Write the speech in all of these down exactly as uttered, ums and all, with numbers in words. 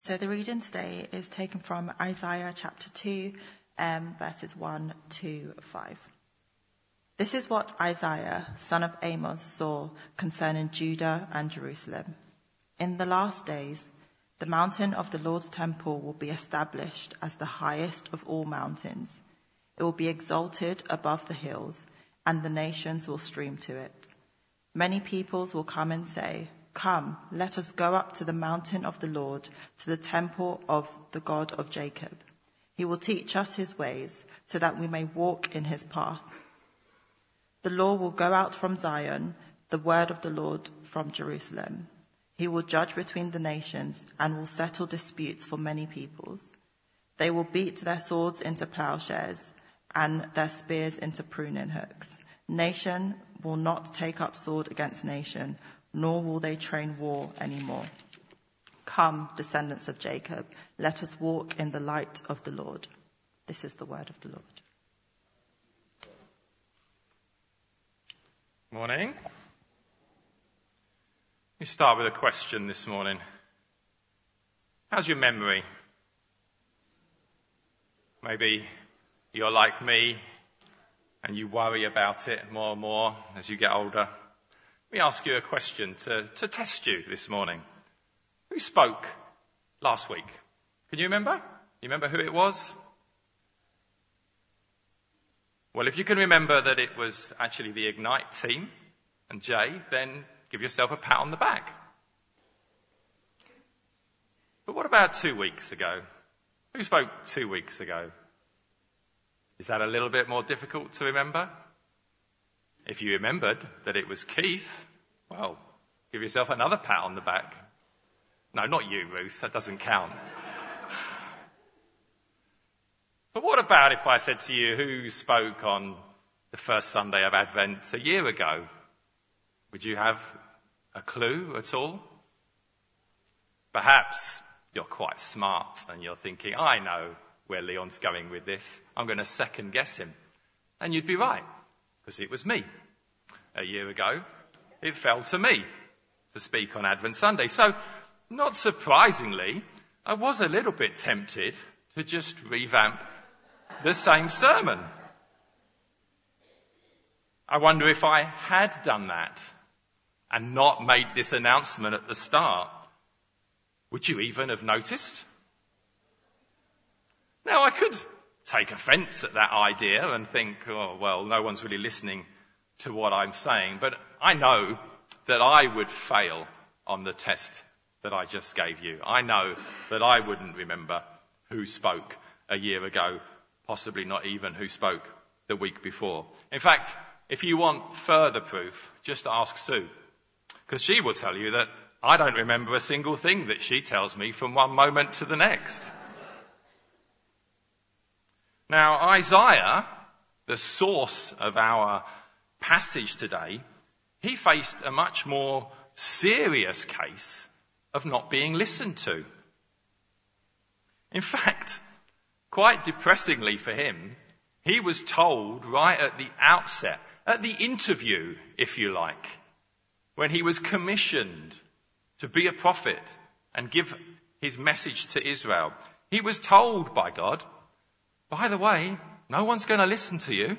So the reading today is taken from Isaiah chapter two, um, verses one to five. This is what Isaiah, son of Amos, saw concerning Judah and Jerusalem. In the last days, the mountain of the Lord's temple will be established as the highest of all mountains. It will be exalted above the hills, and the nations will stream to it. Many peoples will come and say, "Come, let us go up to the mountain of the Lord, to the temple of the God of Jacob. He will teach us his ways, so that we may walk in his path." The law will go out from Zion, the word of the Lord from Jerusalem. He will judge between the nations and will settle disputes for many peoples. They will beat their swords into plowshares and their spears into pruning hooks. Nation will not take up sword against nation, nor will they train war anymore. Come, descendants of Jacob, let us walk in the light of the Lord. This is the word of the Lord. Morning. We start with a question this morning. How's your memory? Maybe you're like me and you worry about it more and more as you get older. Let me ask you a question to, to test you this morning. Who spoke last week? Can you remember? You remember who it was? Well, if you can remember that it was actually the Ignite team and Jay, then give yourself a pat on the back. But what about two weeks ago? Who spoke two weeks ago? Is that a little bit more difficult to remember? If you remembered that it was Keith, well, give yourself another pat on the back. No, not you, Ruth. That doesn't count. But what about if I said to you, who spoke on the first Sunday of Advent a year ago? Would you have a clue at all? Perhaps you're quite smart and you're thinking, I know where Leon's going with this. I'm going to second guess him. And you'd be right, because it was me. A year ago, it fell to me to speak on Advent Sunday. So, not surprisingly, I was a little bit tempted to just revamp the same sermon. I wonder if I had done that and not made this announcement at the start, would you even have noticed? Now, I could take offence at that idea and think, oh, well, no one's really listening to what I'm saying, but I know that I would fail on the test that I just gave you. I know that I wouldn't remember who spoke a year ago, possibly not even who spoke the week before. In fact, if you want further proof, just ask Sue, because she will tell you that I don't remember a single thing that she tells me from one moment to the next. Now, Isaiah, the source of our passage today, he faced a much more serious case of not being listened to. In fact, quite depressingly for him, he was told right at the outset, at the interview, if you like, when he was commissioned to be a prophet and give his message to Israel, he was told by God, by the way, no one's going to listen to you.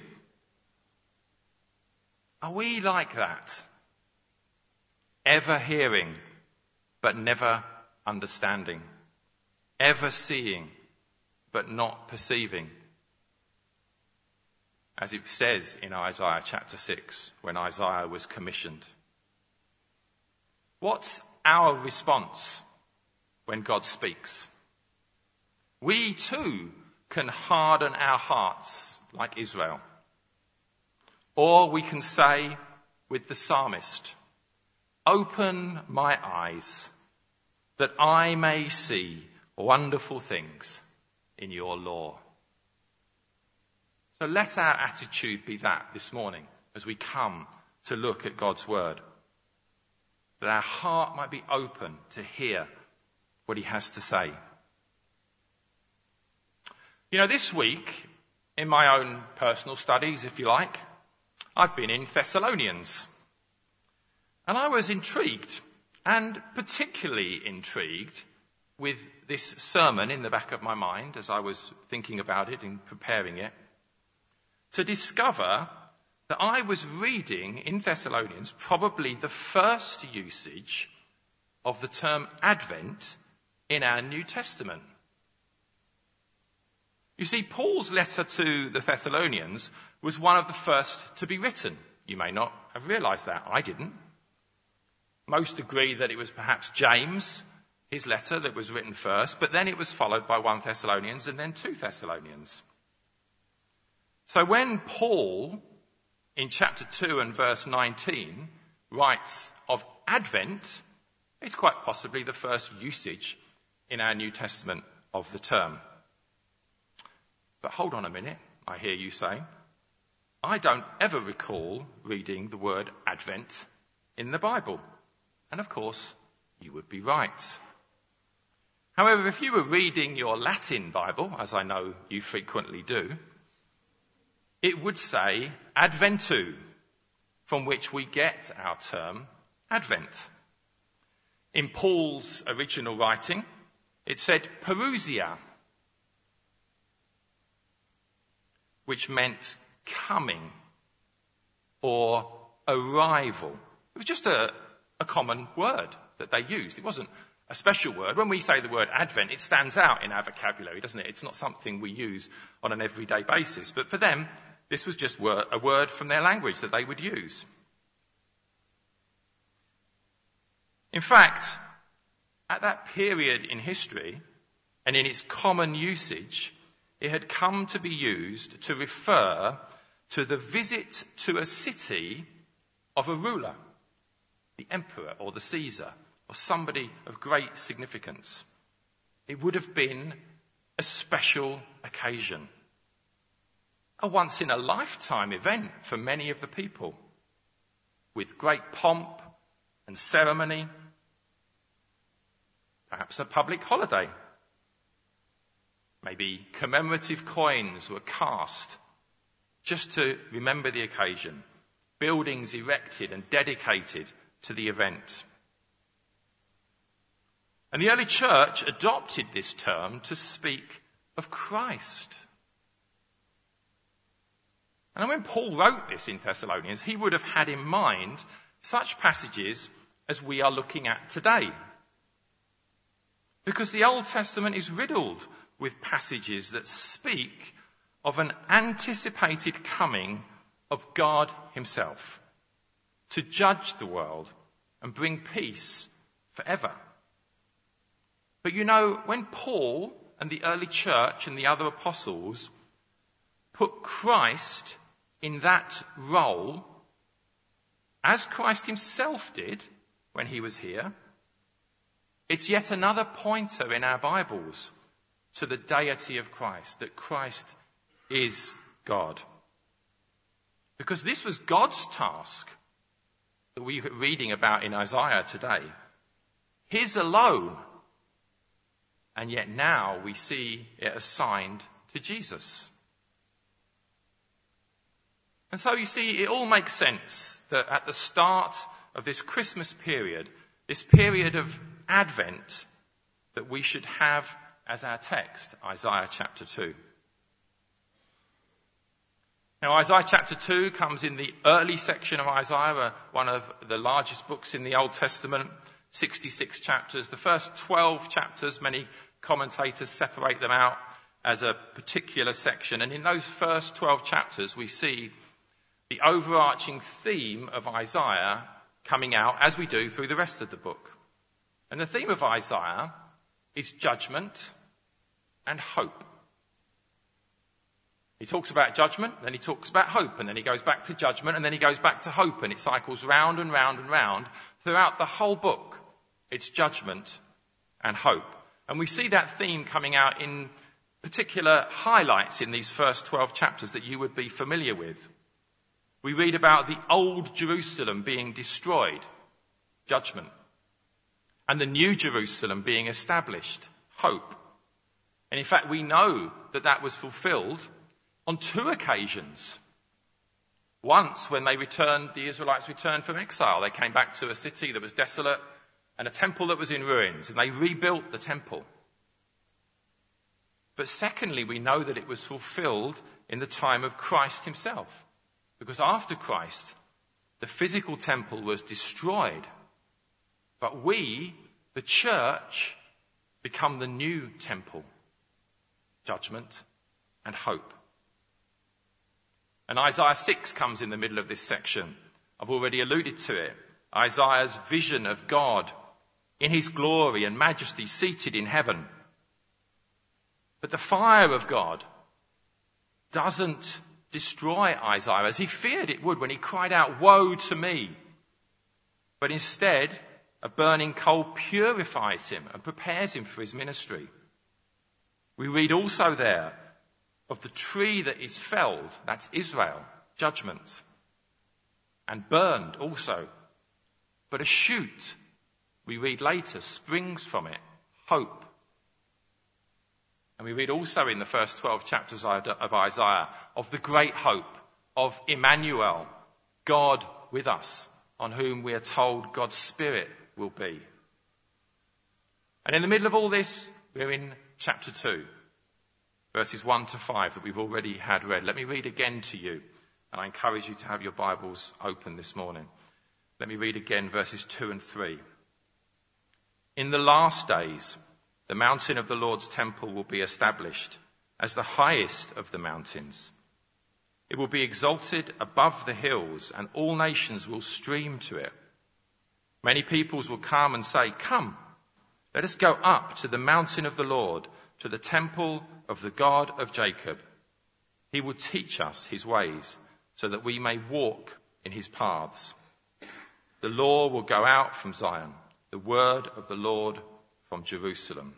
Are we like that? Ever hearing, but never understanding. Ever seeing, but not perceiving. As it says in Isaiah chapter six, when Isaiah was commissioned. What's our response when God speaks? We too can harden our hearts like Israel. Or we can say with the psalmist, open my eyes that I may see wonderful things in your law. So let our attitude be that this morning as we come to look at God's word. That our heart might be open to hear what he has to say. You know, this week, in my own personal studies, if you like, I've been in Thessalonians. And I was intrigued, and particularly intrigued, with this sermon in the back of my mind as I was thinking about it and preparing it, to discover that I was reading in Thessalonians probably the first usage of the term Advent in our New Testament. You see, Paul's letter to the Thessalonians was one of the first to be written. You may not have realised that. I didn't. Most agree that it was perhaps James, his letter, that was written first, but then it was followed by First Thessalonians and then Second Thessalonians. So when Paul, in chapter two and verse nineteen, writes of Advent, it's quite possibly the first usage in our New Testament of the term. But hold on a minute, I hear you say. I don't ever recall reading the word Advent in the Bible. And of course, you would be right. However, if you were reading your Latin Bible, as I know you frequently do, it would say Adventu, from which we get our term Advent. In Paul's original writing, it said Parousia, which meant coming or arrival. It was just a, a common word that they used. It wasn't a special word. When we say the word Advent, it stands out in our vocabulary, doesn't it? It's not something we use on an everyday basis. But for them, this was just word, a word from their language that they would use. In fact, at that period in history, and in its common usage, it had come to be used to refer to the visit to a city of a ruler, the emperor or the Caesar, or somebody of great significance. It would have been a special occasion, a once-in-a-lifetime event for many of the people, with great pomp and ceremony, perhaps a public holiday. Maybe commemorative coins were cast just to remember the occasion. Buildings erected and dedicated to the event. And the early church adopted this term to speak of Christ. And when Paul wrote this in Thessalonians, he would have had in mind such passages as we are looking at today. Because the Old Testament is riddled with passages that speak of an anticipated coming of God himself to judge the world and bring peace forever. But you know, when Paul and the early church and the other apostles put Christ in that role, as Christ himself did when he was here, it's yet another pointer in our Bibles to the deity of Christ, that Christ is God. Because this was God's task that we're reading about in Isaiah today. His alone. And yet now we see it assigned to Jesus. And so you see, it all makes sense that at the start of this Christmas period, this period of Advent, that we should have as our text, Isaiah chapter two. Now, Isaiah chapter two comes in the early section of Isaiah, one of the largest books in the Old Testament, sixty-six chapters. The first twelve chapters, many commentators separate them out as a particular section. And in those first twelve chapters, we see the overarching theme of Isaiah coming out as we do through the rest of the book. And the theme of Isaiah is judgment and hope. He talks about judgment, then he talks about hope, and then he goes back to judgment, and then he goes back to hope, and it cycles round and round and round. Throughout the whole book, it's judgment and hope. And we see that theme coming out in particular highlights in these first twelve chapters that you would be familiar with. We read about the old Jerusalem being destroyed, judgment, and the new Jerusalem being established, hope. And in fact, we know that that was fulfilled on two occasions. Once when they returned, the Israelites returned from exile. They came back to a city that was desolate and a temple that was in ruins, and they rebuilt the temple. But secondly, we know that it was fulfilled in the time of Christ himself, because after Christ, the physical temple was destroyed, but we, the church, become the new temple, judgment and hope. And Isaiah six comes in the middle of this section. I've already alluded to it. Isaiah's vision of God in his glory and majesty seated in heaven. But the fire of God doesn't destroy Isaiah as he feared it would when he cried out, "Woe to me!" But instead, a burning coal purifies him and prepares him for his ministry. We read also there of the tree that is felled, that's Israel, judgment, and burned also. But a shoot, we read later, springs from it, hope. And we read also in the first twelve chapters of Isaiah of the great hope of Emmanuel, God with us, on whom we are told God's Spirit will be. And in the middle of all this, we're in chapter two, verses one to five that we've already had read. Let me read again to you, and I encourage you to have your Bibles open this morning. Let me read again verses two and three. In the last days, the mountain of the Lord's temple will be established as the highest of the mountains. It will be exalted above the hills, and all nations will stream to it. Many peoples will come and say, "Come, let us go up to the mountain of the Lord, to the temple of the God of Jacob. He will teach us his ways, so that we may walk in his paths. The law will go out from Zion, the word of the Lord from Jerusalem."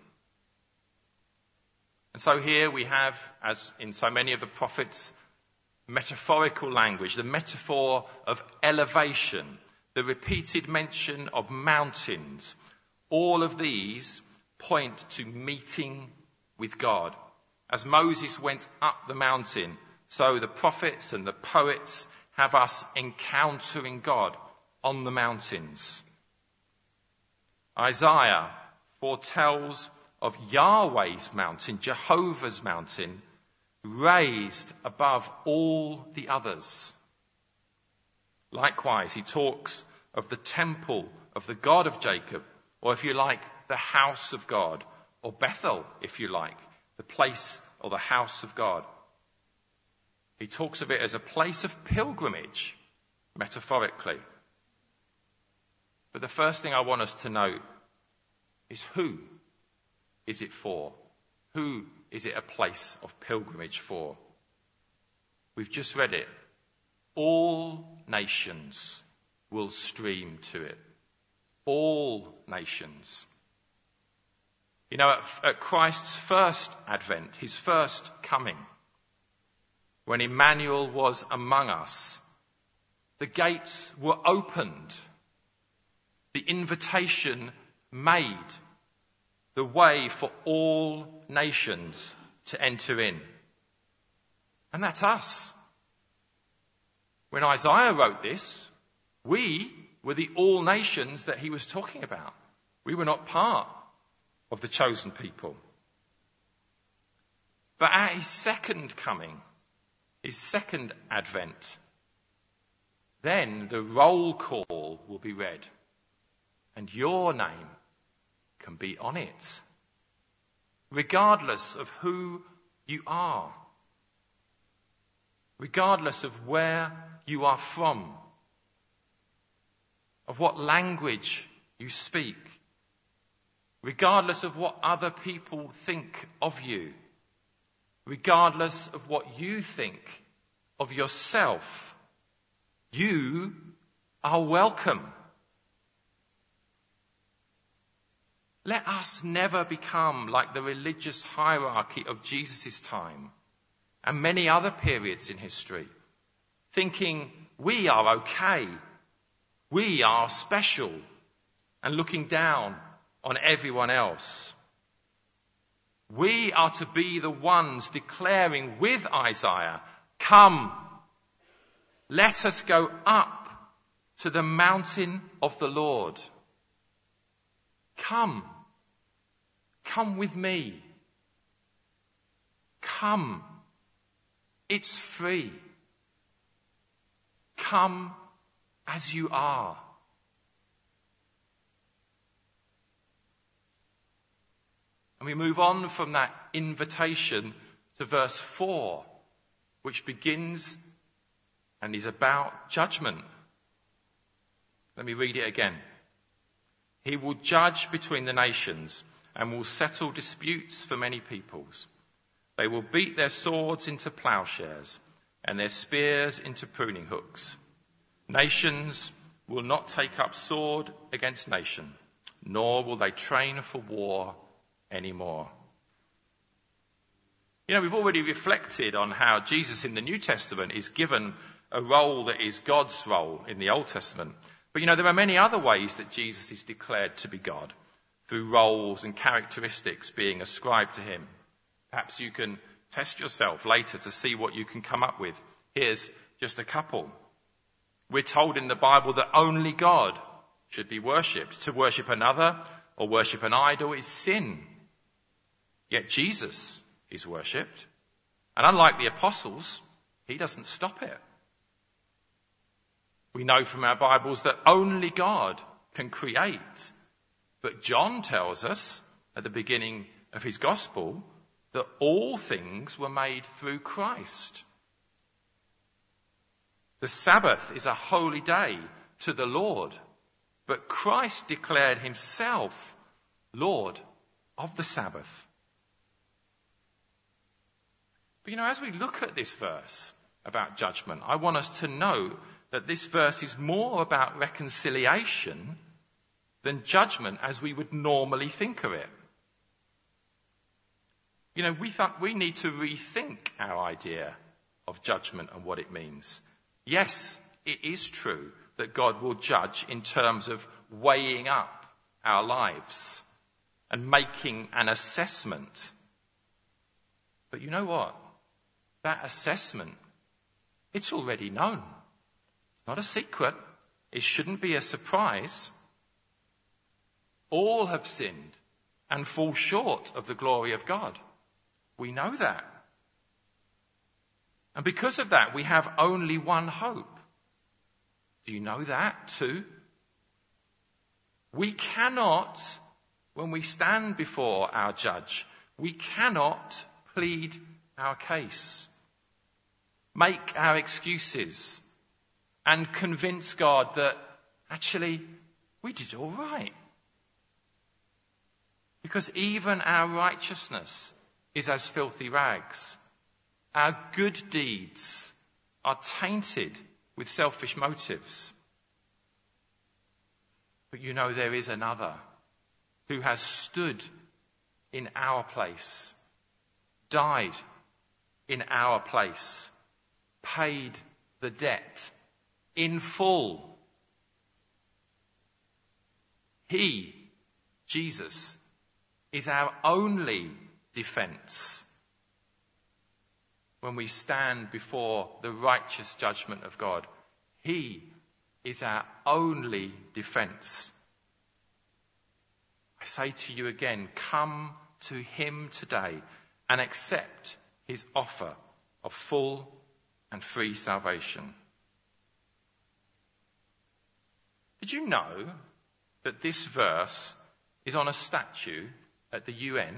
And so here we have, as in so many of the prophets, metaphorical language, the metaphor of elevation, the repeated mention of mountains. All of these point to meeting with God. As Moses went up the mountain, so the prophets and the poets have us encountering God on the mountains. Isaiah foretells of Yahweh's mountain, Jehovah's mountain, raised above all the others. Likewise, he talks of the temple of the God of Jacob, or if you like, the house of God, or Bethel, if you like, the place or the house of God. He talks of it as a place of pilgrimage, metaphorically. But the first thing I want us to note is who is it for? Who is it a place of pilgrimage for? We've just read it. All nations will stream to it. All nations. You know, at, at Christ's first advent, his first coming, when Emmanuel was among us, the gates were opened, the invitation made, the way for all nations to enter in. And that's us. When Isaiah wrote this, we were the all nations that he was talking about. We were not part of the chosen people. But at his second coming, his second advent, then the roll call will be read, and your name can be on it, regardless of who you are, regardless of where you are from, of what language you speak, regardless of what other people think of you, regardless of what you think of yourself. You are welcome. Let us never become like the religious hierarchy of Jesus' time and many other periods in history, thinking we are okay, we are special, and looking down on everyone else. We are to be the ones declaring with Isaiah, "Come, let us go up to the mountain of the Lord." Come. Come with me. Come. It's free. Come as you are. And we move on from that invitation to verse four, which begins and is about judgment. Let me read it again. He will judge between the nations and will settle disputes for many peoples. They will beat their swords into plowshares and their spears into pruning hooks. Nations will not take up sword against nation, nor will they train for war anymore. You know, we've already reflected on how Jesus in the New Testament is given a role that is God's role in the Old Testament. But you know, there are many other ways that Jesus is declared to be God, through roles and characteristics being ascribed to him. Perhaps you can test yourself later to see what you can come up with. Here's just a couple. We're told in the Bible that only God should be worshipped. To worship another or worship an idol is sin. Yet Jesus is worshipped. And unlike the apostles, he doesn't stop it. We know from our Bibles that only God can create. But John tells us at the beginning of his gospel that all things were made through Christ. The Sabbath is a holy day to the Lord, but Christ declared himself Lord of the Sabbath. But you know, as we look at this verse about judgment, I want us to know that this verse is more about reconciliation than judgment as we would normally think of it. You know, we th- we need to rethink our idea of judgment and what it means. Yes, it is true that God will judge in terms of weighing up our lives and making an assessment. But you know what? That assessment, it's already known. It's not a secret. It shouldn't be a surprise. All have sinned and fall short of the glory of God. We know that. And because of that, we have only one hope. Do you know that too? We cannot, when we stand before our judge, we cannot plead our case, make our excuses, and convince God that actually we did all right. Because even our righteousness is as filthy rags. Our good deeds are tainted with selfish motives. But you know, there is another who has stood in our place, died in our place, paid the debt in full. He, Jesus, is our only defense when we stand before the righteous judgment of God. He is our only defense. I say to you again, come to him today and accept his offer of full and free salvation. Did you know that this verse is on a statue at the U N?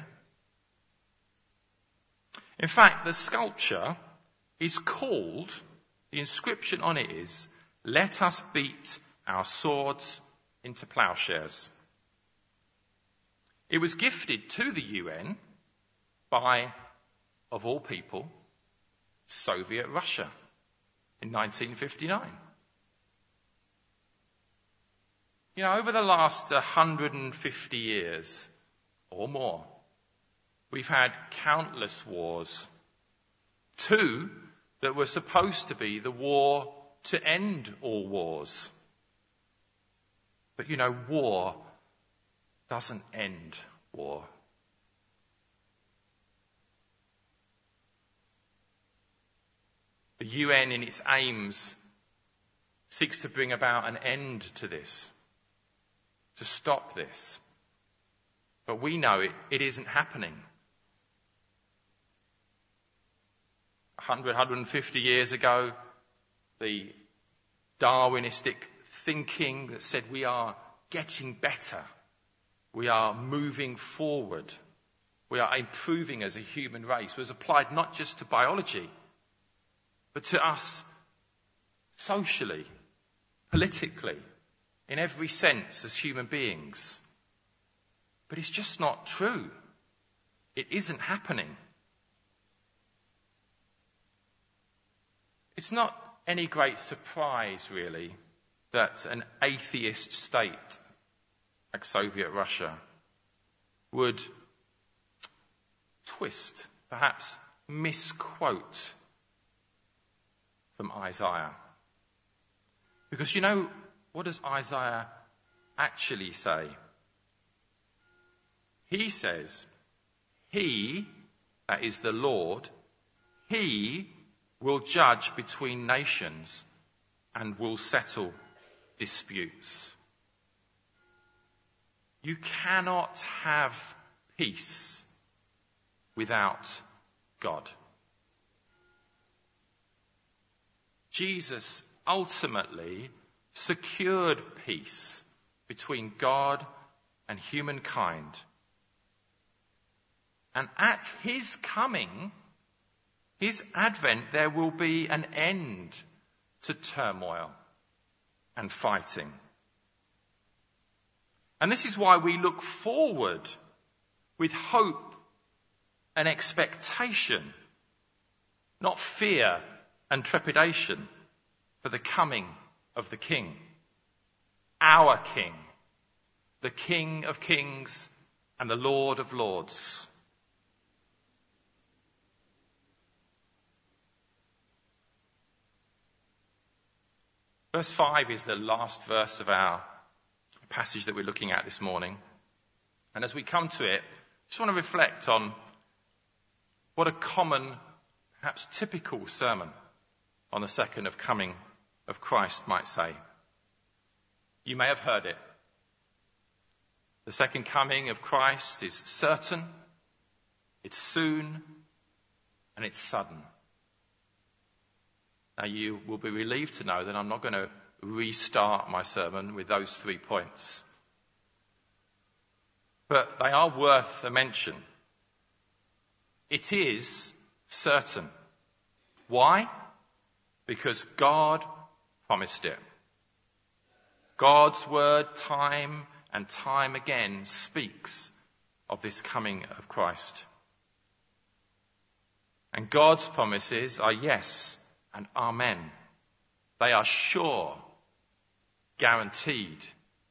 In fact, the sculpture is called, the inscription on it is, "Let us beat our swords into plowshares." It was gifted to the U N by, of all people, Soviet Russia in nineteen fifty-nine. You know, over the last one hundred fifty years or more, we've had countless wars. Two that were supposed to be the war to end all wars. But you know, war doesn't end war. The U N in its aims seeks to bring about an end to this, to stop this. But we know it, it isn't happening. one hundred, one hundred fifty years ago, the Darwinistic thinking that said we are getting better, we are moving forward, we are improving as a human race, was applied not just to biology, but to us socially, politically, in every sense as human beings. But it's just not true. It isn't happening. It's not any great surprise, really, that an atheist state like Soviet Russia would twist, perhaps misquote from Isaiah. Because you know, what does Isaiah actually say? He says, he, that is the Lord, he will judge between nations and will settle disputes. You cannot have peace without God. Jesus ultimately secured peace between God and humankind. And at his coming, his advent, there will be an end to turmoil and fighting. And this is why we look forward with hope and expectation, not fear and trepidation, for the coming of the King, our King, the King of Kings and the Lord of Lords. Verse five is the last verse of our passage that we're looking at this morning. And as we come to it, I just want to reflect on what a common, perhaps typical sermon on the second of coming of Christ might say. You may have heard it. The second coming of Christ is certain, it's soon, and it's sudden. Now you will be relieved to know that I'm not going to restart my sermon with those three points. But they are worth a mention. It is certain. Why? Because God promised it. God's word time and time again speaks of this coming of Christ. And God's promises are yes and amen. They are sure, guaranteed.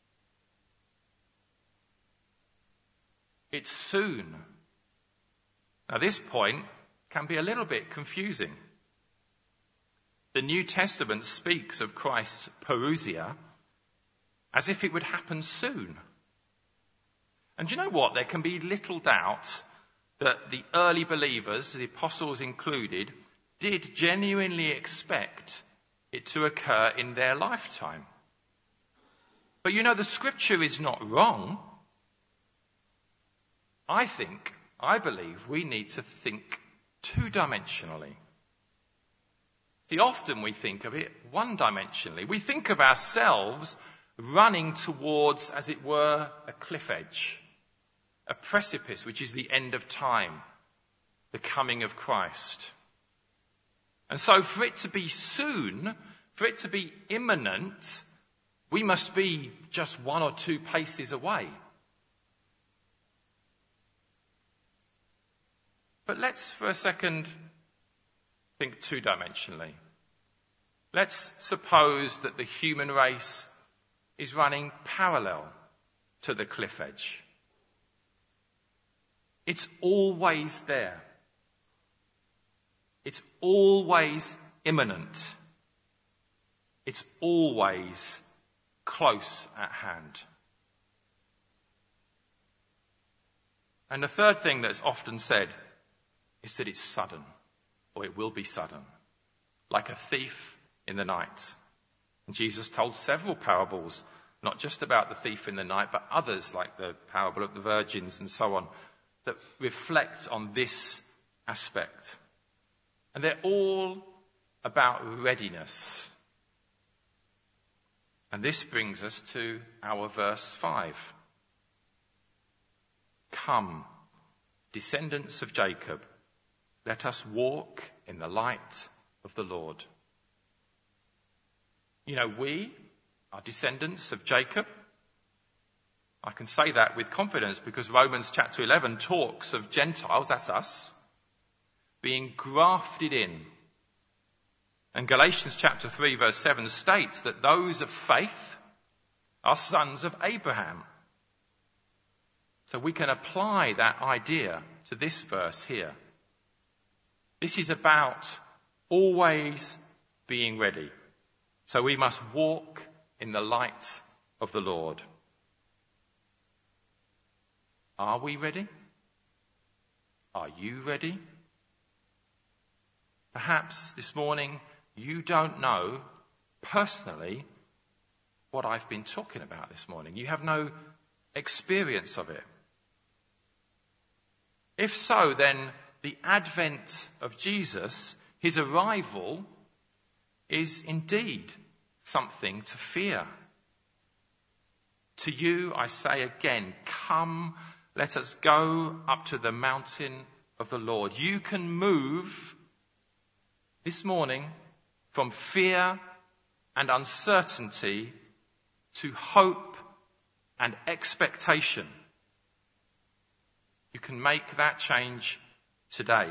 It's soon. Now this point can be a little bit confusing. The New Testament speaks of Christ's parousia as if it would happen soon. And do you know what? There can be little doubt that the early believers, the apostles included, did genuinely expect it to occur in their lifetime. But you know, the scripture is not wrong. I think, I believe we need to think two-dimensionally. See, often we think of it one-dimensionally. We think of ourselves running towards, as it were, a cliff edge, a precipice, which is the end of time, the coming of Christ. And so for it to be soon, for it to be imminent, we must be just one or two paces away. But let's for a second think two-dimensionally. Let's suppose that the human race is running parallel to the cliff edge. It's always there. It's always imminent. It's always close at hand. And the third thing that's often said is that it's sudden, or it will be sudden, like a thief in the night. And Jesus told several parables not just about the thief in the night, but others like the parable of the virgins and so on, that reflect on this aspect. And they're all about readiness. And this brings us to our verse five. Come, descendants of Jacob, let us walk in the light of the Lord. You know, we are descendants of Jacob. I can say that with confidence because Romans chapter eleven talks of Gentiles, that's us, being grafted in. And Galatians chapter three verse seven states that those of faith are sons of Abraham. So we can apply that idea to this verse here. This is about always being ready. So we must walk in the light of the Lord. Are we ready? Are you ready? Perhaps this morning you don't know personally what I've been talking about this morning. You have no experience of it. If so, then the advent of Jesus, his arrival, is indeed something to fear. To you, I say again, come, let us go up to the mountain of the Lord. You can move this morning from fear and uncertainty to hope and expectation. You can make that change today.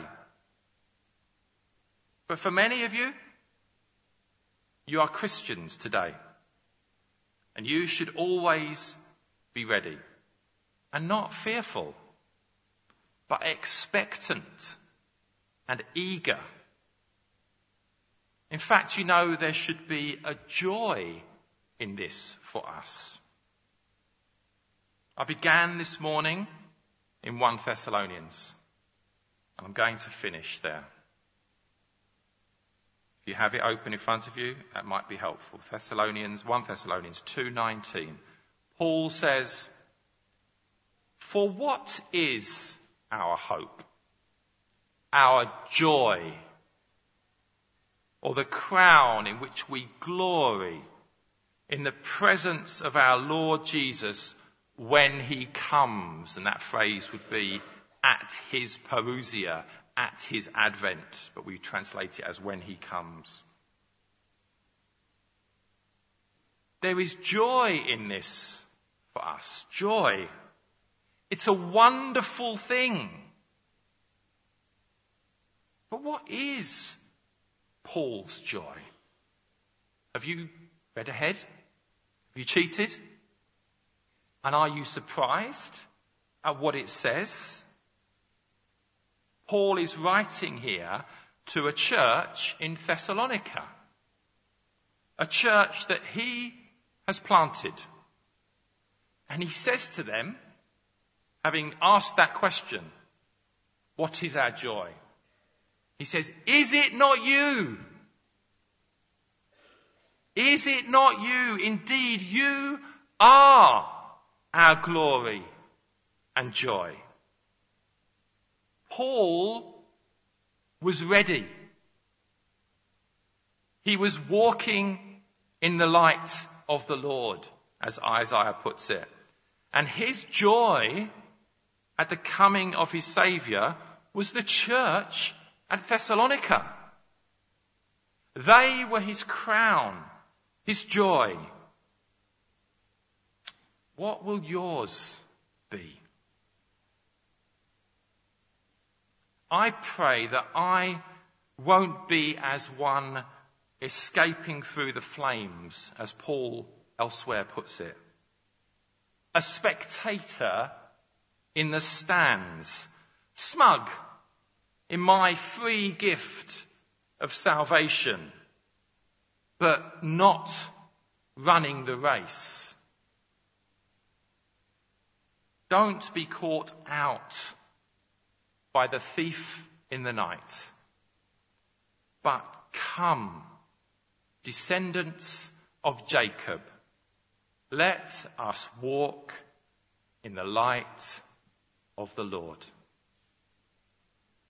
But for many of you, you are Christians today. And you should always be ready. And not fearful, but expectant and eager. In fact, you know, there should be a joy in this for us. I began this morning in First Thessalonians. I'm going to finish there. If you have it open in front of you, that might be helpful. Thessalonians, First Thessalonians two nineteen. Paul says, "For what is our hope, our joy, or the crown in which we glory in the presence of our Lord Jesus when he comes?" And that phrase would be at his parousia, at his advent, but we translate it as when he comes. There is joy in this for us. Joy. It's a wonderful thing. But what is Paul's joy? Have you read ahead? Have you cheated? And are you surprised at what it says? Paul is writing here to a church in Thessalonica, a church that he has planted. And he says to them, having asked that question, what is our joy? He says, is it not you? Is it not you? Indeed, you are our glory and joy. Paul was ready. He was walking in the light of the Lord, as Isaiah puts it. And his joy at the coming of his Saviour was the church at Thessalonica. They were his crown, his joy. What will yours be? I pray that I won't be as one escaping through the flames, as Paul elsewhere puts it. A spectator in the stands, smug in my free gift of salvation, but not running the race. Don't be caught out by the thief in the night, but come, descendants of Jacob, Let us walk in the light of the Lord.